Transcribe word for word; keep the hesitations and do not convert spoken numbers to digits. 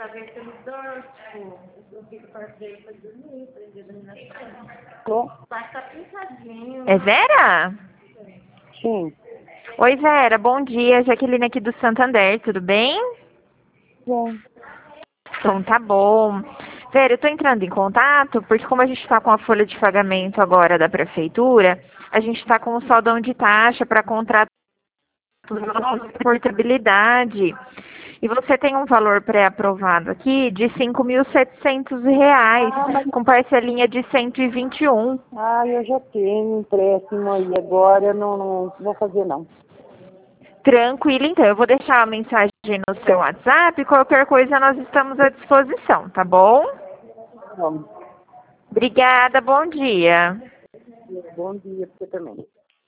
Tô? É Vera? Sim. Oi, Vera, bom dia. Jaqueline aqui do Santander, tudo bem? Sim. Então tá bom. Vera, eu tô entrando em contato porque como a gente tá com a folha de pagamento agora da prefeitura, a gente tá com o saldão de taxa para contrato de portabilidade. E você tem um valor pré-aprovado aqui de cinco mil e setecentos reais, Ah, mas... com parcelinha de cento e vinte e um. ah, eu já tenho um empréstimo aí agora, eu não, não vou fazer não. Tranquilo, então. Eu vou deixar a mensagem no seu WhatsApp. Qualquer coisa nós estamos à disposição, tá bom? Vamos. Obrigada, bom dia. Bom dia para você também.